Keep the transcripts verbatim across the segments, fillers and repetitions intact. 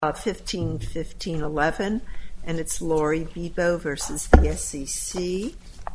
Uh, fifteen fifteen eleven, and it's Lori Bebo versus the S E C.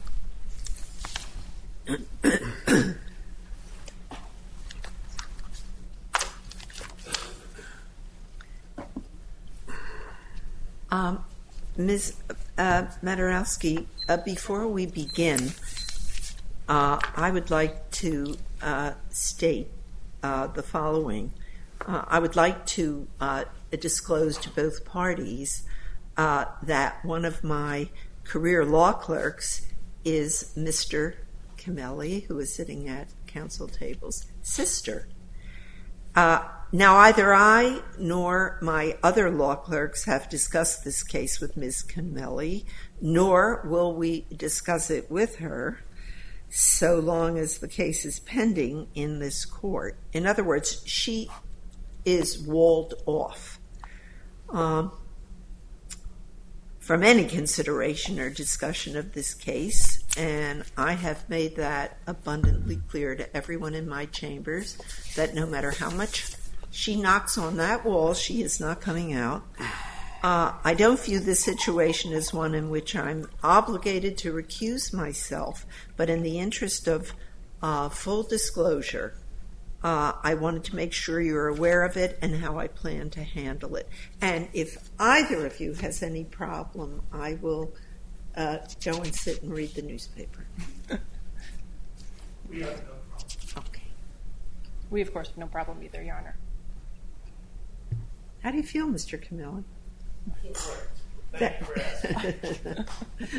um, Miz Uh, Maturowski, uh, before we begin, uh, I would like to uh, state uh, the following. Uh, I would like to uh, disclose to both parties uh, that one of my career law clerks is Mister Camelli, who is sitting at counsel table's sister. Uh, now, either I nor my other law clerks have discussed this case with Miz Camelli, nor will we discuss it with her so long as the case is pending in this court. In other words, she is walled off um, from any consideration or discussion of this case, and I have made that abundantly clear to everyone in my chambers that no matter how much she knocks on that wall, she is not coming out. Uh, I don't view this situation as one in which I'm obligated to recuse myself, but in the interest of uh, full disclosure, Uh, I wanted to make sure you're aware of it and how I plan to handle it. And if either of you has any problem, I will uh, go and sit and read the newspaper. We have no problem. Okay. We, of course, have no problem either, Your Honor. How do you feel, Mister Camelli? Thank you for asking.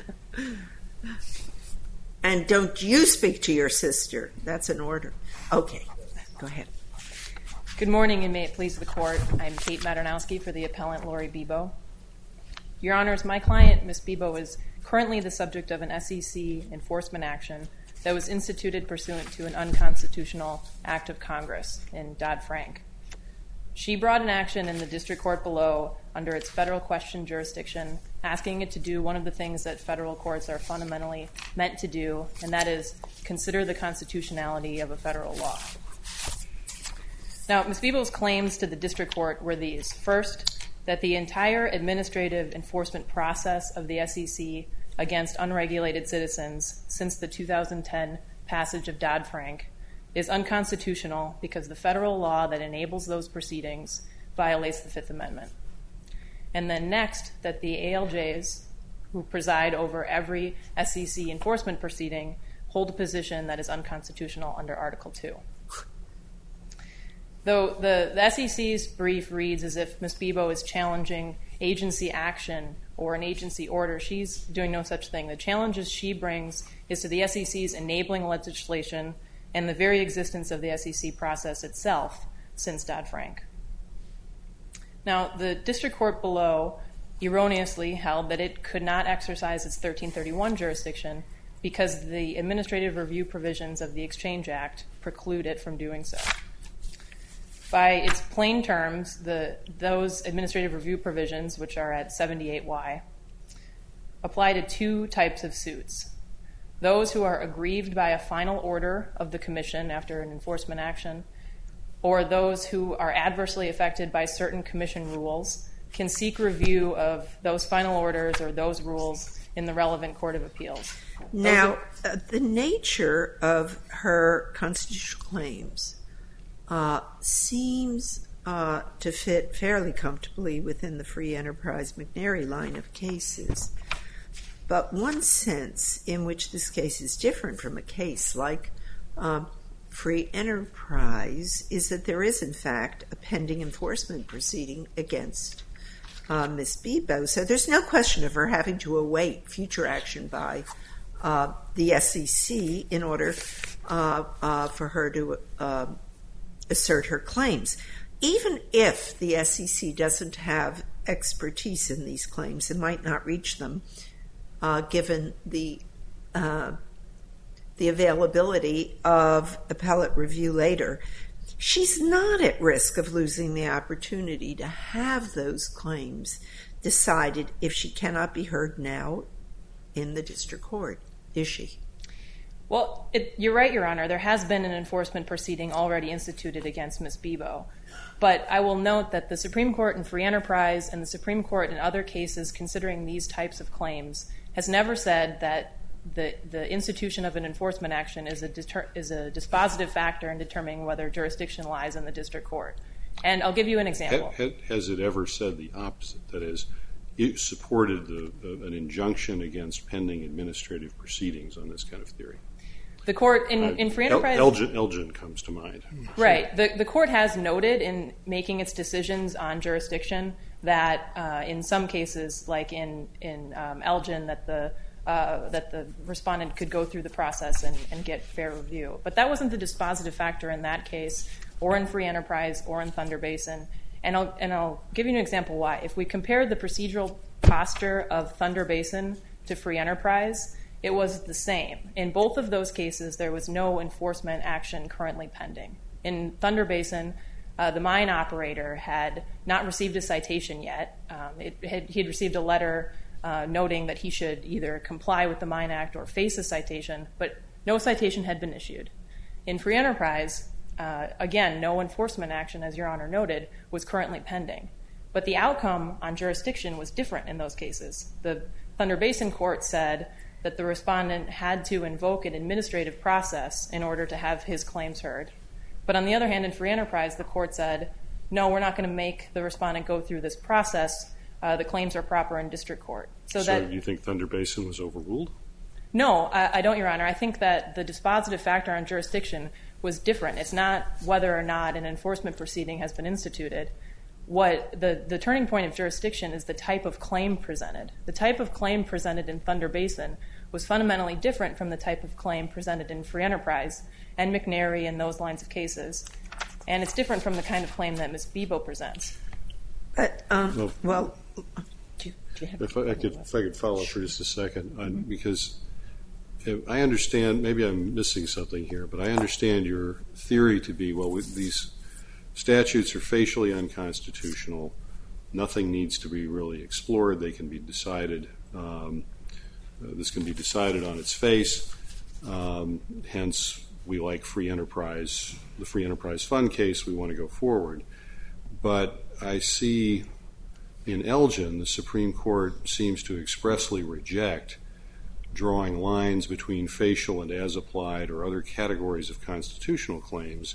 And don't you speak to your sister. That's an order. Okay. Go ahead. Good morning, and may it please the Court. I'm Kate Maturowski for the appellant Lori Bebo. Your Honors, my client, Miz Bebo, is currently the subject of an S E C enforcement action that was instituted pursuant to an unconstitutional act of Congress in Dodd-Frank. She brought an action in the district court below under its federal question jurisdiction, asking it to do one of the things that federal courts are fundamentally meant to do, and that is consider the constitutionality of a federal law. Now, Miz Bebo's claims to the district court were these. First, that the entire administrative enforcement process of the S E C against unregulated citizens since the two thousand ten passage of Dodd-Frank is unconstitutional because the federal law that enables those proceedings violates the Fifth Amendment. And then next, that the A L Js, who preside over every S E C enforcement proceeding, hold a position that is unconstitutional under Article two. Though the, the S E C's brief reads as if Miz Bebo is challenging agency action or an agency order, she's doing no such thing. The challenges she brings is to the S E C's enabling legislation and the very existence of the S E C process itself since Dodd-Frank. Now, the district court below erroneously held that it could not exercise its thirteen thirty-one jurisdiction because the administrative review provisions of the Exchange Act preclude it from doing so. By its plain terms, the, those administrative review provisions, which are at seventy-eight Y, apply to two types of suits. Those who are aggrieved by a final order of the commission after an enforcement action, or those who are adversely affected by certain commission rules, can seek review of those final orders or those rules in the relevant court of appeals. Now, uh, the nature of her constitutional claims Uh, seems uh, to fit fairly comfortably within the free enterprise McNary line of cases. But one sense in which this case is different from a case like um, free enterprise is that there is, in fact, a pending enforcement proceeding against uh, Miz Bebo. So there's no question of her having to await future action by uh, the S E C in order uh, uh, for her to uh, assert her claims. Even if the S E C doesn't have expertise in these claims, it might not reach them, uh, given the uh, the availability of appellate review later. She's not at risk of losing the opportunity to have those claims decided if she cannot be heard now in the district court, is she? Well, it, you're right, Your Honor. There has been an enforcement proceeding already instituted against Miz Bebo. But I will note that the Supreme Court in Free Enterprise and the Supreme Court in other cases considering these types of claims has never said that the, the institution of an enforcement action is a, deter, is a dispositive factor in determining whether jurisdiction lies in the district court. And I'll give you an example. Has it ever said the opposite? That is, it supported the, uh, an injunction against pending administrative proceedings on this kind of theory? The court in, uh, in Free Enterprise... Elgin, Elgin comes to mind. Right. The, the court has noted in making its decisions on jurisdiction that uh, in some cases, like in, in um, Elgin, that the, uh, that the respondent could go through the process and, and get fair review. But that wasn't the dispositive factor in that case, or in Free Enterprise, or in Thunder Basin. And I'll, and I'll give you an example why. If we compare the procedural posture of Thunder Basin to Free Enterprise, it was the same. In both of those cases, there was no enforcement action currently pending. In Thunder Basin, uh, the mine operator had not received a citation yet. Um, it had, he had received a letter uh, noting that he should either comply with the Mine Act or face a citation, but no citation had been issued. In Free Enterprise, uh, again, no enforcement action, as Your Honor noted, was currently pending. But the outcome on jurisdiction was different in those cases. The Thunder Basin court said that the respondent had to invoke an administrative process in order to have his claims heard. But on the other hand, in Free Enterprise, the court said, no, we're not going to make the respondent go through this process. Uh, the claims are proper in district court. So, so that, you think Thunder Basin was overruled? No, I, I don't, Your Honor. I think that the dispositive factor on jurisdiction was different. It's not whether or not an enforcement proceeding has been instituted. What the, the turning point of jurisdiction is the type of claim presented. The type of claim presented in Thunder Basin was fundamentally different from the type of claim presented in Free Enterprise and McNary and those lines of cases. And it's different from the kind of claim that Miz Bebo presents. But, um, well, well do you, do you have if, I, I could, if I could follow up for just a second, mm-hmm. on, because I understand, maybe I'm missing something here, but I understand your theory to be, well, with these statutes are facially unconstitutional. Nothing needs to be really explored. They can be decided. Um, uh, this can be decided on its face. Um, hence, we like Free Enterprise, the Free Enterprise Fund case. We want to go forward. But I see in Elgin, the Supreme Court seems to expressly reject drawing lines between facial and as applied or other categories of constitutional claims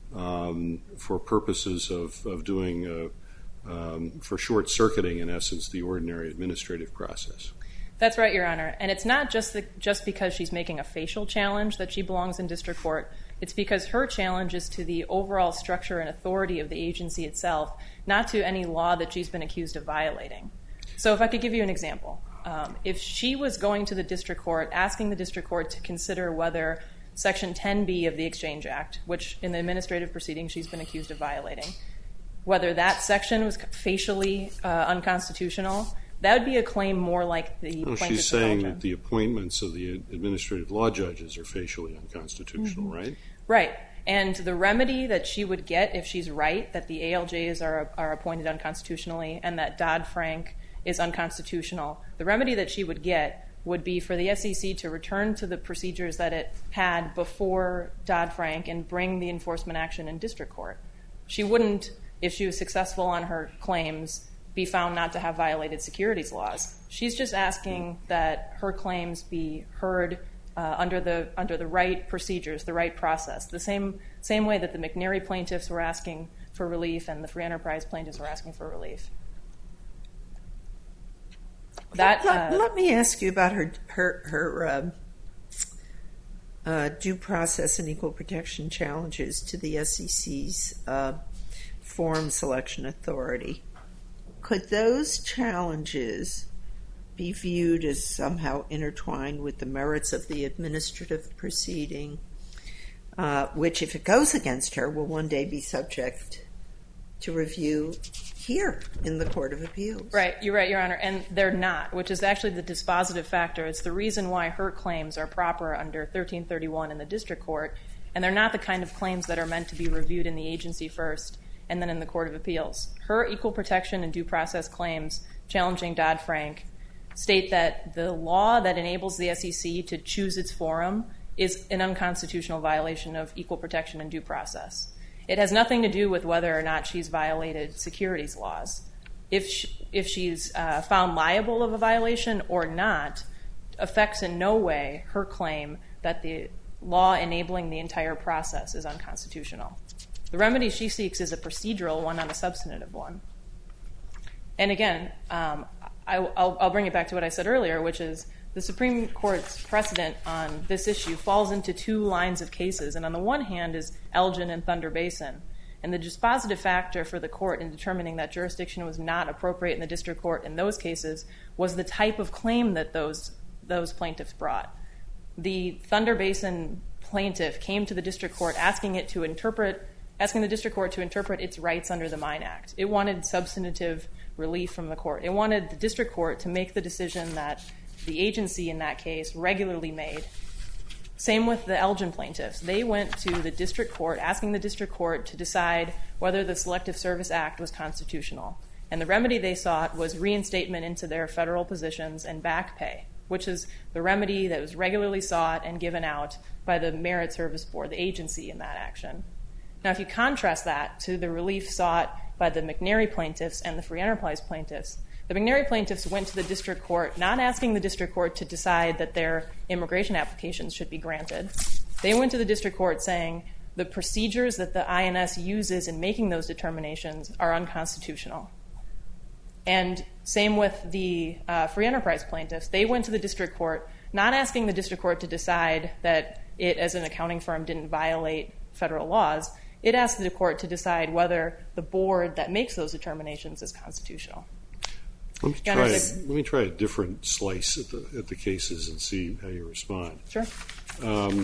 Um, for purposes of, of doing, uh, um, for short-circuiting, in essence, the ordinary administrative process. That's right, Your Honor. And it's not just the, just because she's making a facial challenge that she belongs in district court. It's because her challenge is to the overall structure and authority of the agency itself, not to any law that she's been accused of violating. So if I could give you an example. Um, if she was going to the district court, asking the district court to consider whether Section ten B of the Exchange Act, which in the administrative proceedings she's been accused of violating, whether that section was facially uh, unconstitutional, that would be a claim more like the well, plaintiff's she's saying Elgin. That the appointments of the administrative law judges are facially unconstitutional, mm-hmm. right? Right. And the remedy that she would get if she's right, that the A L Js are, are appointed unconstitutionally and that Dodd-Frank is unconstitutional, the remedy that she would get would be for the S E C to return to the procedures that it had before Dodd-Frank and bring the enforcement action in district court. She wouldn't, if she was successful on her claims, be found not to have violated securities laws. She's just asking that her claims be heard uh, under the under the right procedures, the right process, the same same way that the McNary plaintiffs were asking for relief and the Free Enterprise plaintiffs were asking for relief. That, let, uh, let me ask you about her her her uh, uh, due process and equal protection challenges to the S E C's uh, forum selection authority. Could those challenges be viewed as somehow intertwined with the merits of the administrative proceeding, uh, which, if it goes against her, will one day be subject to review here in the Court of Appeals? Right, you're right, Your Honor, and they're not, which is actually the dispositive factor. It's the reason why her claims are proper under thirteen thirty-one in the district court, and they're not the kind of claims that are meant to be reviewed in the agency first and then in the Court of Appeals. Her equal protection and due process claims challenging Dodd-Frank state that the law that enables the S E C to choose its forum is an unconstitutional violation of equal protection and due process. It has nothing to do with whether or not she's violated securities laws. If she, if she's uh, found liable of a violation or not affects in no way her claim that the law enabling the entire process is unconstitutional. The remedy she seeks is a procedural one, not a substantive one. And again, um, I, I'll, I'll bring it back to what I said earlier, which is the Supreme Court's precedent on this issue falls into two lines of cases. And on the one hand is Elgin and Thunder Basin. And the dispositive factor for the court in determining that jurisdiction was not appropriate in the district court in those cases was the type of claim that those, those plaintiffs brought. The Thunder Basin plaintiff came to the district court asking it to interpret, asking the district court to interpret its rights under the Mine Act. It wanted substantive relief from the court. It wanted the district court to make the decision that the agency in that case regularly made. Same with the Elgin plaintiffs. They went to the district court asking the district court to decide whether the Selective Service Act was constitutional. And the remedy they sought was reinstatement into their federal positions and back pay, which is the remedy that was regularly sought and given out by the Merit Service Board, the agency in that action. Now, if you contrast that to the relief sought by the McNary plaintiffs and the Free Enterprise plaintiffs, the McNary plaintiffs went to the district court not asking the district court to decide that their immigration applications should be granted. They went to the district court saying the procedures that the I N S uses in making those determinations are unconstitutional. And same with the uh, Free Enterprise plaintiffs. They went to the district court not asking the district court to decide that it, as an accounting firm, didn't violate federal laws. It asked the court to decide whether the board that makes those determinations is constitutional. Let me try, let me try a different slice at the, at the cases and see how you respond. Sure. Um,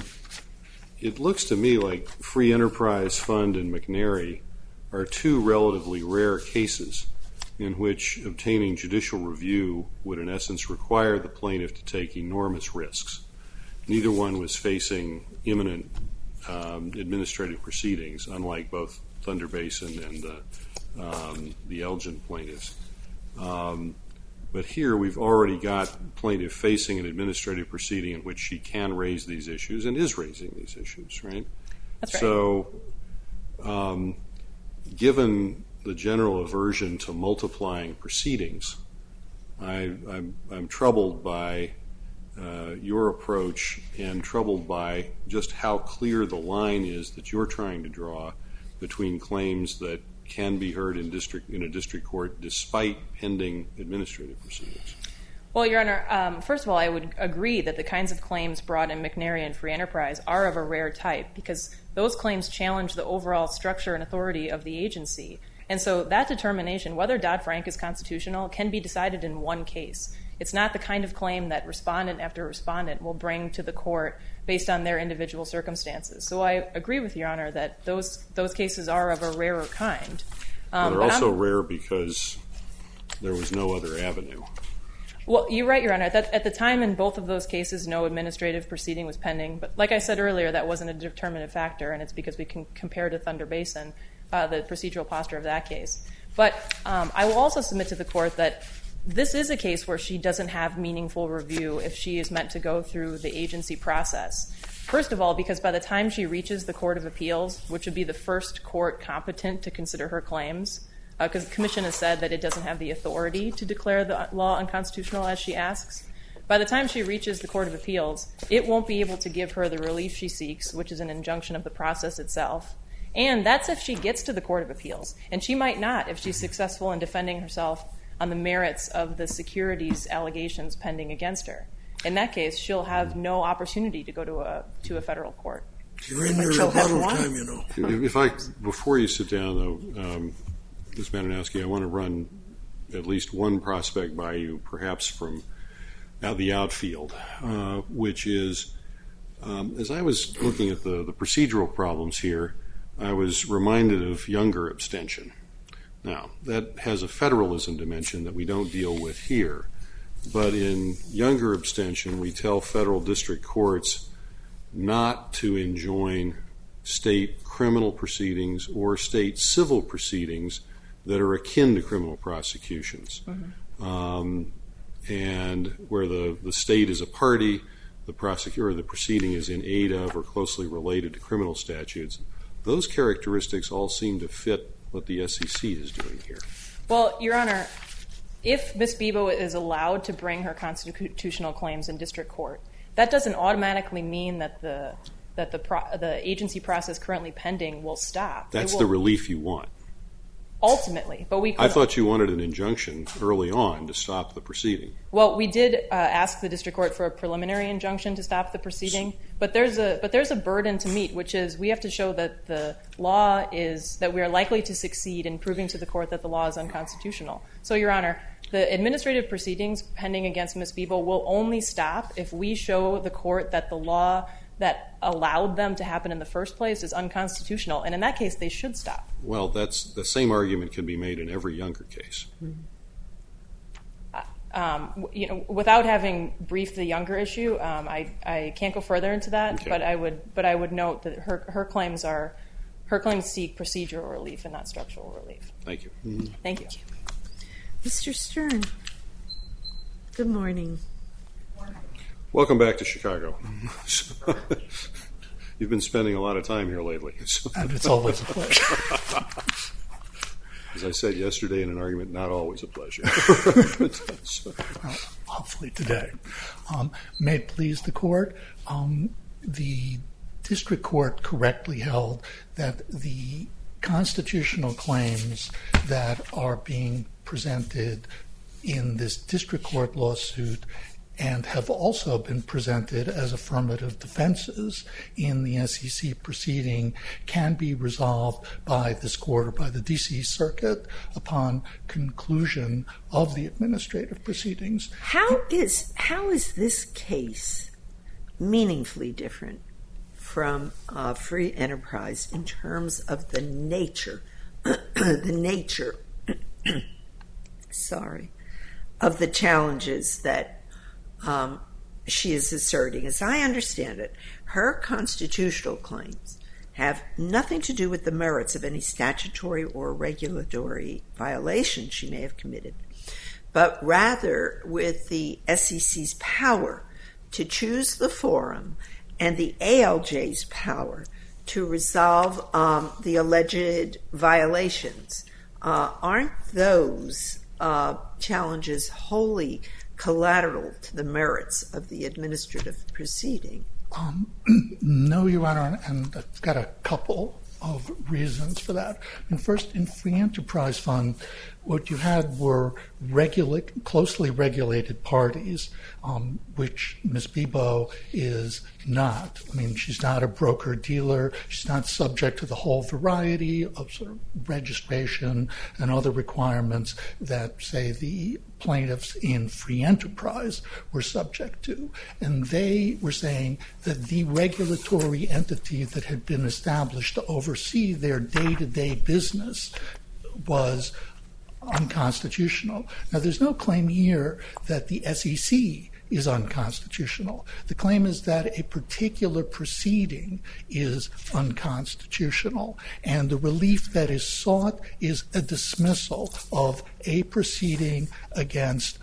it looks to me like Free Enterprise Fund and McNary are two relatively rare cases in which obtaining judicial review would in essence require the plaintiff to take enormous risks. Neither one was facing imminent um, administrative proceedings, unlike both Thunder Basin and the, um, the Elgin plaintiffs. Um, but here we've already got plaintiff facing an administrative proceeding in which she can raise these issues and is raising these issues, right? That's right. So um, given the general aversion to multiplying proceedings, I, I'm, I'm troubled by uh, your approach and troubled by just how clear the line is that you're trying to draw between claims that can be heard in district in a district court despite pending administrative proceedings. Well, Your Honor, um, first of all, I would agree that the kinds of claims brought in McNary and Free Enterprise are of a rare type because those claims challenge the overall structure and authority of the agency. And so that determination, whether Dodd-Frank is constitutional, can be decided in one case. It's not the kind of claim that respondent after respondent will bring to the court based on their individual circumstances. So I agree with Your Honor that those those cases are of a rarer kind. Um, they're also I'm, rare because there was no other avenue. Well, you're right, Your Honor. That, at the time in both of those cases, no administrative proceeding was pending. But like I said earlier, that wasn't a determinative factor, and it's because we can compare to Thunder Basin, uh, the procedural posture of that case. But um, I will also submit to the court that this is a case where she doesn't have meaningful review if she is meant to go through the agency process. First of all, because by the time she reaches the Court of Appeals, which would be the first court competent to consider her claims, because uh, the Commission has said that it doesn't have the authority to declare the law unconstitutional as she asks, by the time she reaches the Court of Appeals, it won't be able to give her the relief she seeks, which is an injunction of the process itself. And that's if she gets to the Court of Appeals. And she might not if she's successful in defending herself on the merits of the securities allegations pending against her. In that case, she'll have no opportunity to go to a to a federal court. You're in your rebuttal time, you know. If I, before you sit down, though, um, Miz Madanowski, I want to run at least one prospect by you, perhaps from out the outfield, uh, which is, um, as I was looking at the, the procedural problems here, I was reminded of Younger abstention. Now, that has a federalism dimension that we don't deal with here. But in Younger abstention, we tell federal district courts not to enjoin state criminal proceedings or state civil proceedings that are akin to criminal prosecutions. Mm-hmm. Um, and where the, the state is a party, the prosecutor, the proceeding is in aid of or closely related to criminal statutes. those characteristics all seem to fit what the S E C is doing here. Well, Your Honor, if Miz Bebo is allowed to bring her constitutional claims in district court, that doesn't automatically mean that the that the pro, the agency process currently pending will stop. That's will, the relief you want. Ultimately, but we could, I thought you wanted an injunction early on to stop the proceeding. Well, we did uh, ask the district court for a preliminary injunction to stop the proceeding, but there's a but there's a burden to meet, which is we have to show that the law is that we are likely to succeed in proving to the court that the law is unconstitutional. So, Your Honor, the administrative proceedings pending against Miz Bebo will only stop if we show the court that the law that allowed them to happen in the first place is unconstitutional, and in that case, they should stop. Well, that's the same argument can be made in every Younger case. Um, you know, without having briefed the Younger issue, um, I, I can't go further into that. Okay. But I would but I would note that her her claims are her claims seek procedural relief and not structural relief. Thank you. Mm-hmm. Thank you, Mister Stern. Good morning. Welcome back to Chicago. You've been spending a lot of time here lately. And it's always a pleasure. As I said yesterday in an argument, not always a pleasure. Well, hopefully today. Um, may it please the court, um, the district court correctly held that the constitutional claims that are being presented in this district court lawsuit and have also been presented as affirmative defenses in the S E C proceeding can be resolved by this court or by the D C Circuit upon conclusion of the administrative proceedings. How is how is this case meaningfully different from uh, free enterprise in terms of the nature, the nature, sorry, of the challenges that Um, she is asserting? As I understand it, her constitutional claims have nothing to do with the merits of any statutory or regulatory violation she may have committed, but rather with the S E C's power to choose the forum and the A L J's power to resolve um, the alleged violations. Uh, aren't those uh, challenges wholly collateral to the merits of the administrative proceeding? Um, no, Your Honor, and I've got a couple of reasons for that. And first, in Free Enterprise Fund, what you had were regula- closely regulated parties, um, which Miz Bebo is not. I mean, she's not a broker-dealer. She's not subject to the whole variety of sort of registration and other requirements that, say, the plaintiffs in Free Enterprise were subject to. And they were saying that the regulatory entity that had been established to oversee their day-to-day business was unconstitutional. Now, there's no claim here that the S E C is unconstitutional. The claim is that a particular proceeding is unconstitutional, and the relief that is sought is a dismissal of a proceeding against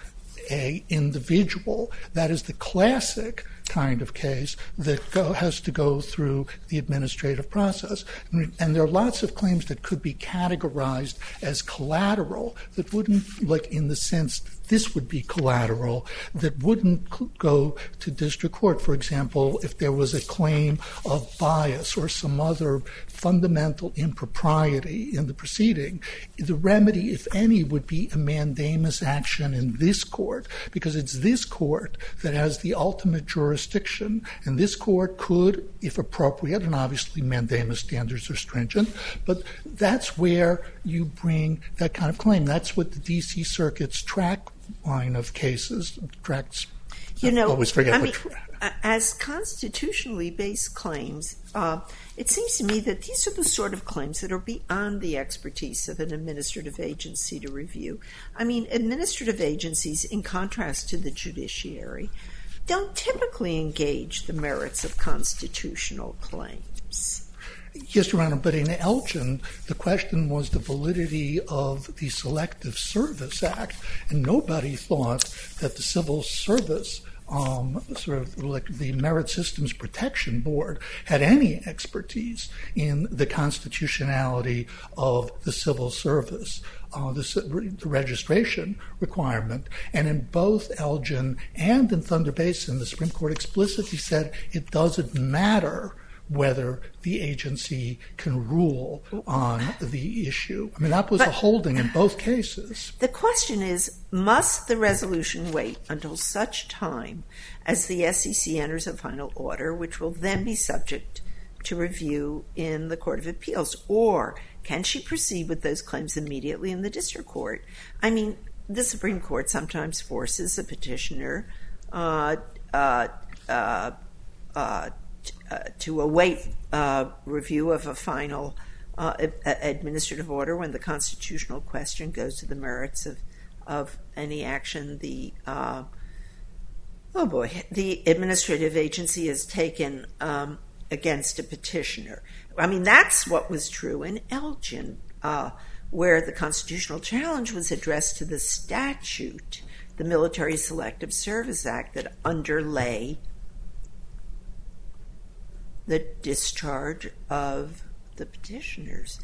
a individual. That is the classic kind of case that go, has to go through the administrative process. And, and there are lots of claims that could be categorized as collateral that wouldn't, like in the sense that this would be collateral, that wouldn't go to district court. For example, if there was a claim of bias or some other fundamental impropriety in the proceeding, the remedy, if any, would be a mandamus action in this court, because it's this court that has the ultimate jurisdiction, and this court could, if appropriate, and obviously mandamus standards are stringent, but that's where you bring that kind of claim. That's what the D C Circuit's track line of cases tracks. You know, I always forget I what mean, tra- as constitutionally based claims, uh, it seems to me that these are the sort of claims that are beyond the expertise of an administrative agency to review. I mean, administrative agencies, in contrast to the judiciary, don't typically engage the merits of constitutional claims. Yes, Your Honor, but in Elgin, the question was the validity of the Selective Service Act, and nobody thought that the Civil Service um, sort of like the Merit Systems Protection Board had any expertise in the constitutionality of the civil service, uh, the, the registration requirement. And in both Elgin and in Thunder Basin, the Supreme Court explicitly said it doesn't matter whether the agency can rule on the issue. I mean, that was but a holding in both cases. The question is, must the resolution wait until such time as the S E C enters a final order, which will then be subject to review in the Court of Appeals? Or can she proceed with those claims immediately in the district court? I mean, the Supreme Court sometimes forces a petitioner uh, uh, uh, uh, Uh, to await uh, review of a final uh, administrative order when the constitutional question goes to the merits of of any action the uh, oh boy the administrative agency has taken um, against a petitioner. I mean, that's what was true in Elgin, uh, where the constitutional challenge was addressed to the statute, the Military Selective Service Act, that underlay the discharge of the petitioners.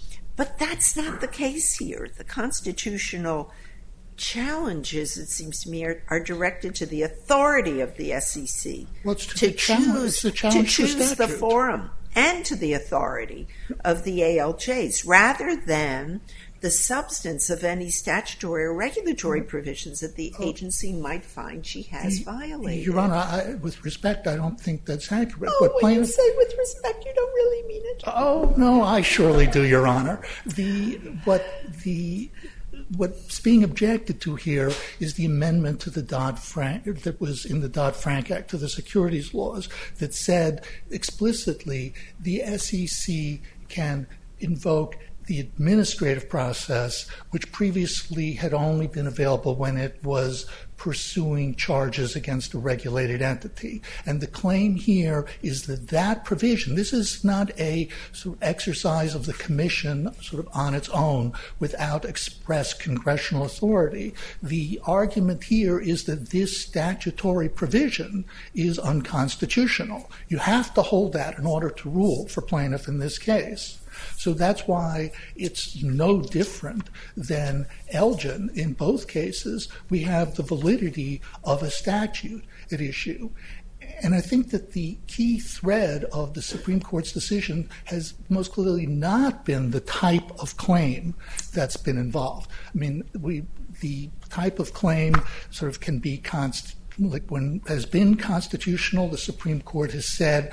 But that's not the case here. The constitutional challenges, it seems to me, are, are directed to the authority of the S E C well, to, to, choose, to to choose the, the forum, and to the authority of the A L Js, rather than the substance of any statutory or regulatory provisions that the agency might find she has violated. Your Honor, I, with respect, I don't think that's accurate. Oh, what when plaintiff, you say with respect, you don't really mean it. Oh, no, I surely do, Your Honor. The what the what's being objected to here is the amendment to the Dodd-Frank that was in the Dodd-Frank Act, to the securities laws, that said explicitly the S E C can invoke the administrative process, which previously had only been available when it was pursuing charges against a regulated entity. And the claim here is that that provision, this is not a sort of exercise of the commission sort of on its own without express congressional authority. The argument here is that this statutory provision is unconstitutional. You have to hold that in order to rule for plaintiff in this case. So that's why it's no different than Elgin. In both cases, we have the validity of a statute at issue. And I think that the key thread of the Supreme Court's decision has most clearly not been the type of claim that's been involved. I mean, we the type of claim sort of can be const- like when has been constitutional. The Supreme Court has said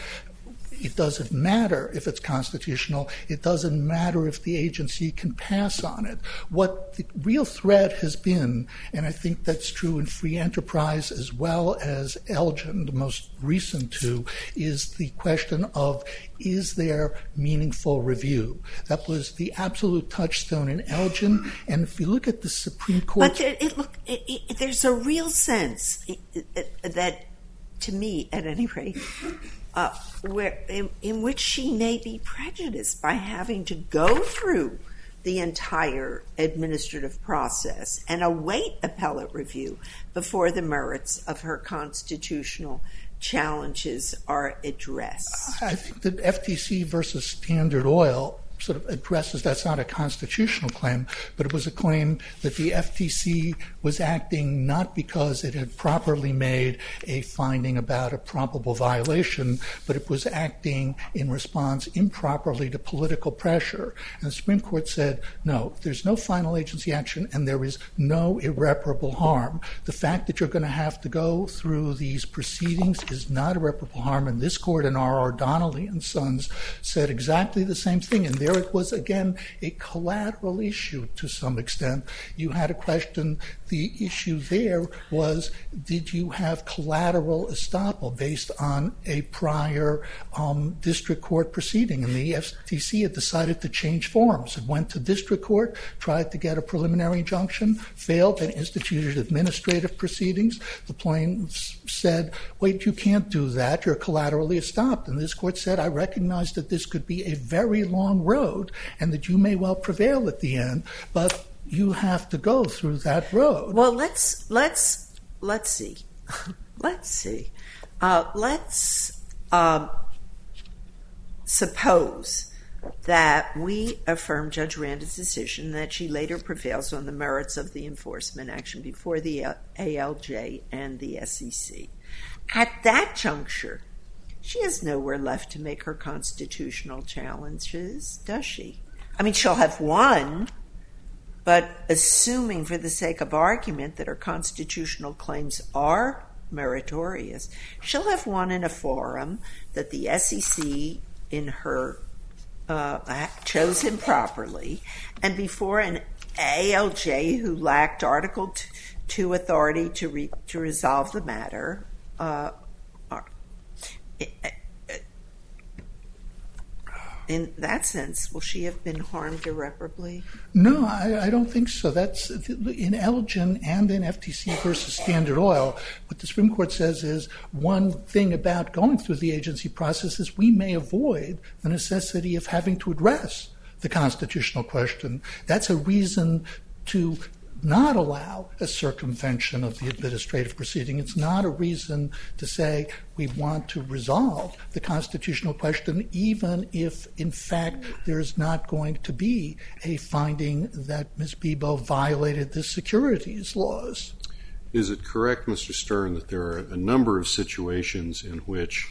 it doesn't matter if it's constitutional. It doesn't matter if the agency can pass on it. What the real threat has been, and I think that's true in free enterprise as well as Elgin, the most recent two, is the question of, is there meaningful review? That was the absolute touchstone in Elgin. And if you look at the Supreme Court... But it, it, look, it, it, there's a real sense it, it, that, to me at any rate, Uh, where in, in which she may be prejudiced by having to go through the entire administrative process and await appellate review before the merits of her constitutional challenges are addressed. I think that F T C versus Standard Oil sort of addresses, that's not a constitutional claim, but it was a claim that the F T C was acting not because it had properly made a finding about a probable violation, but it was acting in response improperly to political pressure. And the Supreme Court said, no, there's no final agency action and there is no irreparable harm. The fact that you're going to have to go through these proceedings is not irreparable harm. And this court in R R. Donnelly and Sons said exactly the same thing. And there it was, again, a collateral issue to some extent. You had a question, the issue there was, did you have collateral estoppel based on a prior um, district court proceeding? And the F T C had decided to change forms. It went to district court, tried to get a preliminary injunction, failed, and instituted administrative proceedings. The plaintiffs said, wait, you can't do that. You're collaterally estopped. And this court said, I recognize that this could be a very long road and that you may well prevail at the end, but you have to go through that road. Well, let's let's let's see. let's see. Uh, let's um, suppose that we affirm Judge Randa's decision that she later prevails on the merits of the enforcement action before the A L J and the S E C. At that juncture, she has nowhere left to make her constitutional challenges, does she? I mean, she'll have one, but assuming for the sake of argument that her constitutional claims are meritorious, she'll have won in a forum that the S E C in her uh, chose improperly, and before an A L J who lacked Article two authority to re- to resolve the matter. Uh, in that sense, will she have been harmed irreparably? No, I, I don't think so. That's in Elgin and in F T C versus Standard Oil. What the Supreme Court says is one thing about going through the agency process is we may avoid the necessity of having to address the constitutional question. That's a reason to not allow a circumvention of the administrative proceeding. It's not a reason to say we want to resolve the constitutional question, even if, in fact, there's not going to be a finding that Miz Bibo violated the securities laws. Is it correct, Mister Stern, that there are a number of situations in which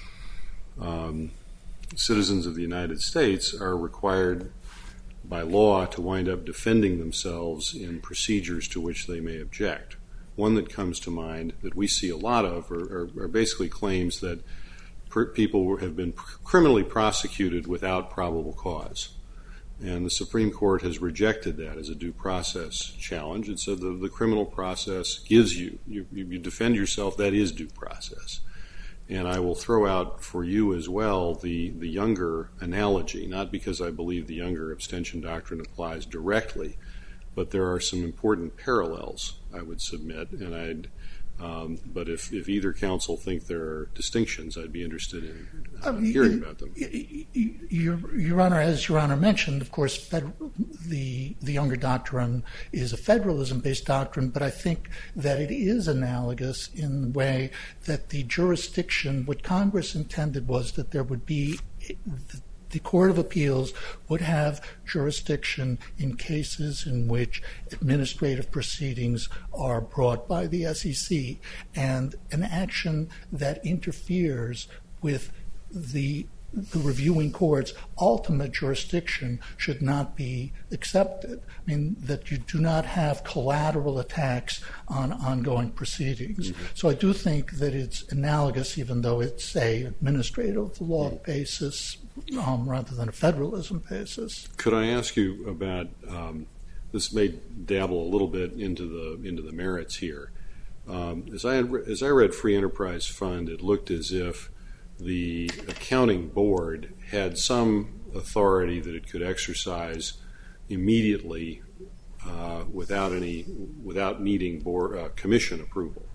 um, citizens of the United States are required by law to wind up defending themselves in procedures to which they may object? One that comes to mind that we see a lot of are, are, are basically claims that per- people have been pr- criminally prosecuted without probable cause. And the Supreme Court has rejected that as a due process challenge. It said the, the criminal process gives you, you, you defend yourself, that is due process. And I will throw out for you as well the, the Younger analogy, not because I believe the Younger abstention doctrine applies directly, but there are some important parallels, I would submit. And I'd, um, but if, if either counsel think there are distinctions, I'd be interested in uh, um, hearing about them. Your, Your Honor, as Your Honor mentioned, of course, fed, the, the Younger doctrine is a federalism-based doctrine, but I think that it is analogous in the way that the jurisdiction, what Congress intended was that there would be the Court of Appeals would have jurisdiction in cases in which administrative proceedings are brought by the S E C, and an action that interferes with the the reviewing court's ultimate jurisdiction should not be accepted. I mean, that you do not have collateral attacks on ongoing proceedings. Mm-hmm. So I do think that it's analogous, even though it's a administrative law mm-hmm. basis um, rather than a federalism basis. Could I ask you about, um, this may dabble a little bit into the into the merits here. Um, as I had, as I read Free Enterprise Fund, it looked as if the accounting board had some authority that it could exercise immediately uh, without any without needing board uh, commission approval.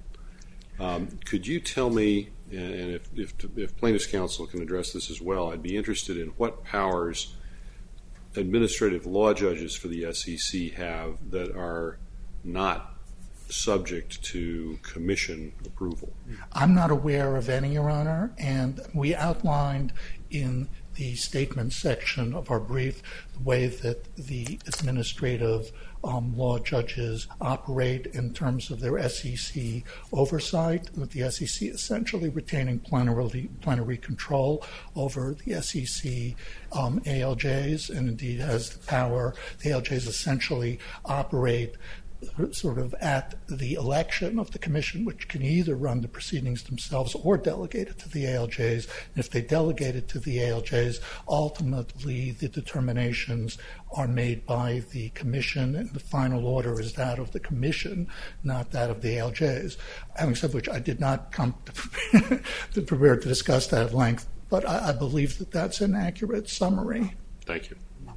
Um, could you tell me, and if, if if plaintiff's counsel can address this as well, I'd be interested in what powers administrative law judges for the S E C have that are not subject to commission approval? I'm not aware of any, Your Honor, and we outlined in the statement section of our brief the way that the administrative um, law judges operate in terms of their S E C oversight, with the S E C essentially retaining plenary, plenary control over the S E C um, A L Js, and indeed has the power. The A L Js essentially operate sort of at the election of the commission, which can either run the proceedings themselves or delegate it to the A L Js. And if they delegate it to the A L Js, ultimately the determinations are made by the commission, and the final order is that of the commission, not that of the A L Js. Having said which, I did not come to, to prepare to discuss that at length, but I, I believe that that's an accurate summary. Thank you.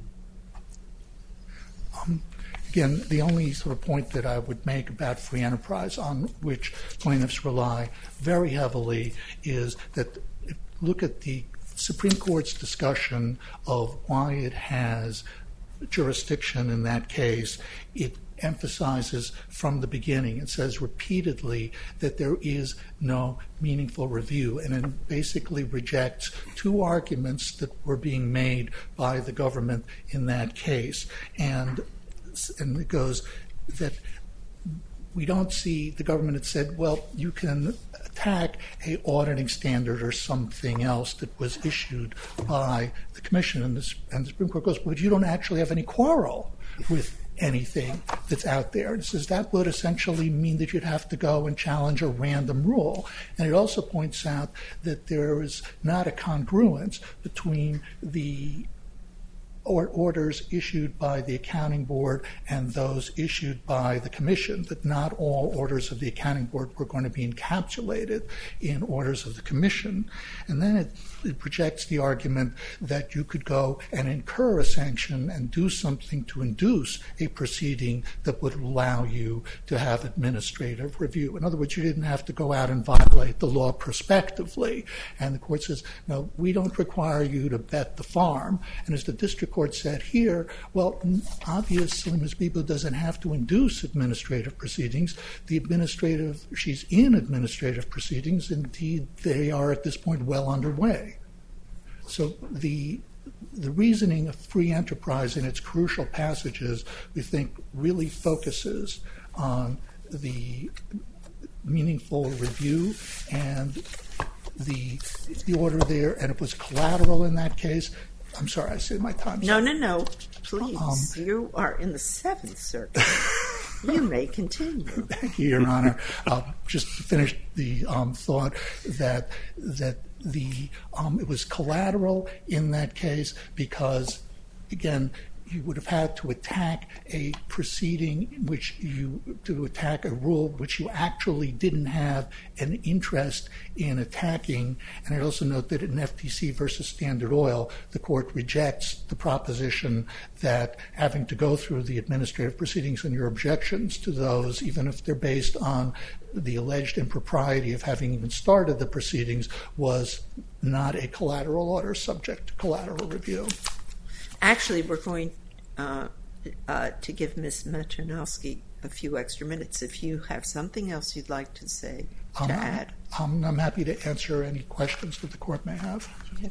Um, Again, the only sort of point that I would make about free enterprise on which plaintiffs rely very heavily is that look at the Supreme Court's discussion of why it has jurisdiction in that case. It emphasizes from the beginning, it says repeatedly that there is no meaningful review, and it basically rejects two arguments that were being made by the government in that case. And, and it goes that we don't see, the government had said, well, you can attack a auditing standard or something else that was issued by the commission, and the, and the Supreme Court goes, but you don't actually have any quarrel with anything that's out there. And it says that would essentially mean that you'd have to go and challenge a random rule. And it also points out that there is not a congruence between the or orders issued by the accounting board and those issued by the commission, that not all orders of the accounting board were going to be encapsulated in orders of the commission. And then it, it projects the argument that you could go and incur a sanction and do something to induce a proceeding that would allow you to have administrative review. In other words, you didn't have to go out and violate the law prospectively. And the court says, no, we don't require you to bet the farm. And as the district court said here, well, obviously Miz Bebo doesn't have to induce administrative proceedings. The administrative, she's in administrative proceedings. Indeed, they are at this point well underway. So the the reasoning of free enterprise in its crucial passages, we think, really focuses on the meaningful review and the the order there, and it was collateral in that case. I'm sorry, I said my time. No, no, no. Please, um, you are in the Seventh Circuit. You may continue. Thank you, Your Honor. Uh, just to finish the um, thought that that the um, it was collateral in that case because, again, you would have had to attack a proceeding which you to attack a rule which you actually didn't have an interest in attacking. And I'd also note that in F T C versus Standard Oil, the court rejects the proposition that having to go through the administrative proceedings and your objections to those, even if they're based on the alleged impropriety of having even started the proceedings, was not a collateral order subject to collateral review. Actually, we're going uh, uh, to give Miz Maternowski a few extra minutes if you have something else you'd like to say, to um, add. Um, I'm happy to answer any questions that the court may have. I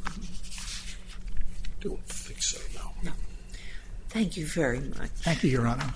don't think so, no. No. Thank you very much. Thank you, Your Honor.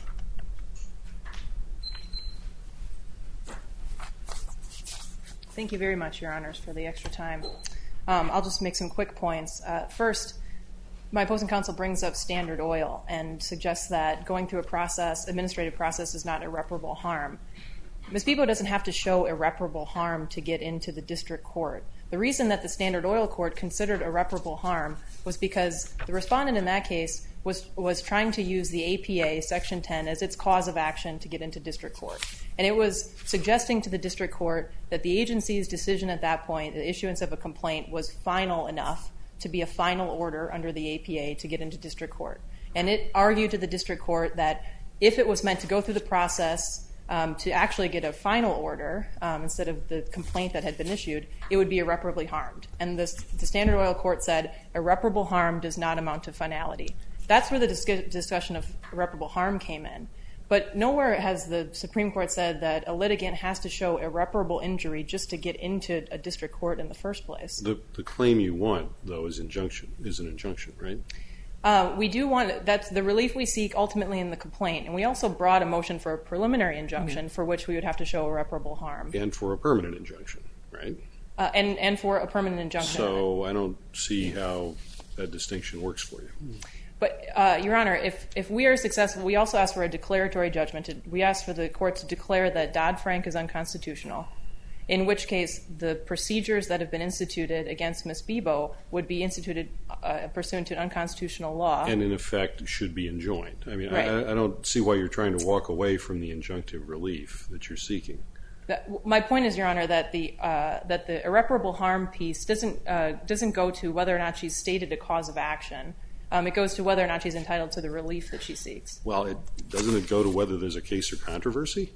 Thank you very much, Your Honors, for the extra time. Um, I'll just make some quick points. Uh, first, my opposing counsel brings up Standard Oil and suggests that going through a process, administrative process, is not irreparable harm. Miz Bebo doesn't have to show irreparable harm to get into the district court. The reason that the Standard Oil court considered irreparable harm was because the respondent in that case was, was trying to use the A P A, Section ten, as its cause of action to get into district court. And it was suggesting to the district court that the agency's decision at that point, the issuance of a complaint, was final enough to be a final order under the A P A to get into district court. And it argued to the district court that if it was meant to go through the process um, to actually get a final order um, instead of the complaint that had been issued, it would be irreparably harmed. And this, the Standard Oil court said irreparable harm does not amount to finality. That's where the dis- discussion of irreparable harm came in. But nowhere has the Supreme Court said that a litigant has to show irreparable injury just to get into a district court in the first place. The, the claim you want, though, is injunction, is an injunction, right? Uh, we do want, that's the relief we seek ultimately in the complaint. And we also brought a motion for a preliminary injunction mm-hmm. for which we would have to show irreparable harm. And for a permanent injunction, right? Uh, and, and for a permanent injunction. So I don't see how that distinction works for you. But, uh, Your Honor, if, if we are successful, we also ask for a declaratory judgment. We ask for the court to declare that Dodd-Frank is unconstitutional, in which case the procedures that have been instituted against Miz Bebo would be instituted uh, pursuant to an unconstitutional law. And, in effect, should be enjoined. I mean, right. I, I don't see why you're trying to walk away from the injunctive relief that you're seeking. That, my point is, Your Honor, that the uh, that the irreparable harm piece doesn't uh, doesn't go to whether or not she's stated a cause of action. Um, it goes to whether or not she's entitled to the relief that she seeks. Well, it, doesn't it go to whether there's a case or controversy?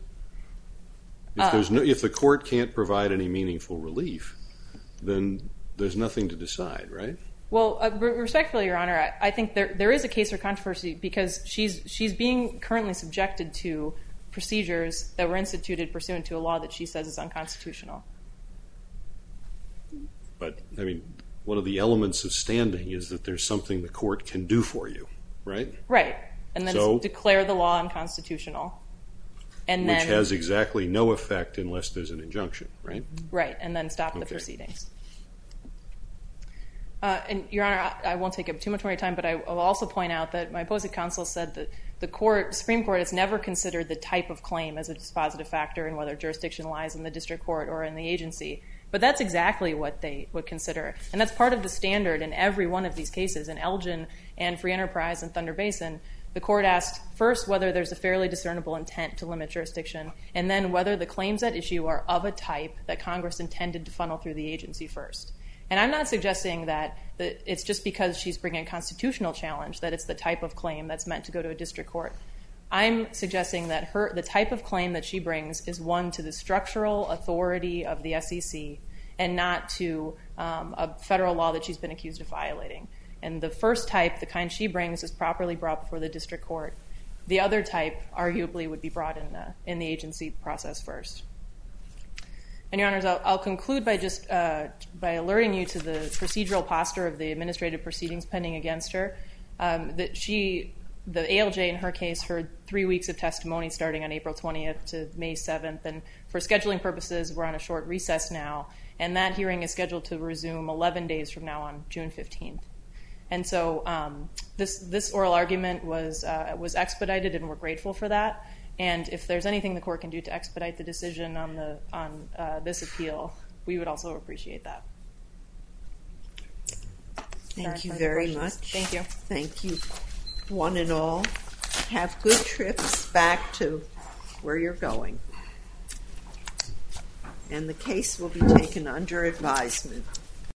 If, uh, there's no, if the court can't provide any meaningful relief, then there's nothing to decide, right? Well, uh, respectfully, Your Honor, I, I think there there is a case for controversy because she's she's being currently subjected to procedures that were instituted pursuant to a law that she says is unconstitutional. But, I mean, one of the elements of standing is that there's something the court can do for you, right? Right. And then So- declare the law unconstitutional. And Which then, has exactly no effect unless there's an injunction, right? right, and then stop the Okay. proceedings. Uh, and, Your Honor, I, I won't take up too much more of your time, but I will also point out that my opposing counsel said that the court, Supreme Court has never considered the type of claim as a dispositive factor in whether jurisdiction lies in the district court or in the agency. But that's exactly what they would consider. And that's part of the standard in every one of these cases. In Elgin and Free Enterprise and Thunder Basin, the court asked first whether there's a fairly discernible intent to limit jurisdiction, and then whether the claims at issue are of a type that Congress intended to funnel through the agency first. And I'm not suggesting that it's just because she's bringing a constitutional challenge that it's the type of claim that's meant to go to a district court. I'm suggesting that her the type of claim that she brings is one to the structural authority of the S E C and not to um, a federal law that she's been accused of violating. And the first type, the kind she brings, is properly brought before the district court. The other type, arguably, would be brought in the, in the agency process first. And, Your Honors, I'll, I'll conclude by just uh, by alerting you to the procedural posture of the administrative proceedings pending against her. Um, that she, the A L J in her case, heard three weeks of testimony starting on April twentieth to May seventh, and for scheduling purposes, we're on a short recess now, and that hearing is scheduled to resume eleven days from now on June fifteenth. And so um, this this oral argument was uh, was expedited, and we're grateful for that. And if there's anything the court can do to expedite the decision on the on uh, this appeal, we would also appreciate that. Thank you Sorry for the very questions. much. Thank you. Thank you, one and all. Have good trips back to where you're going. And the case will be taken under advisement.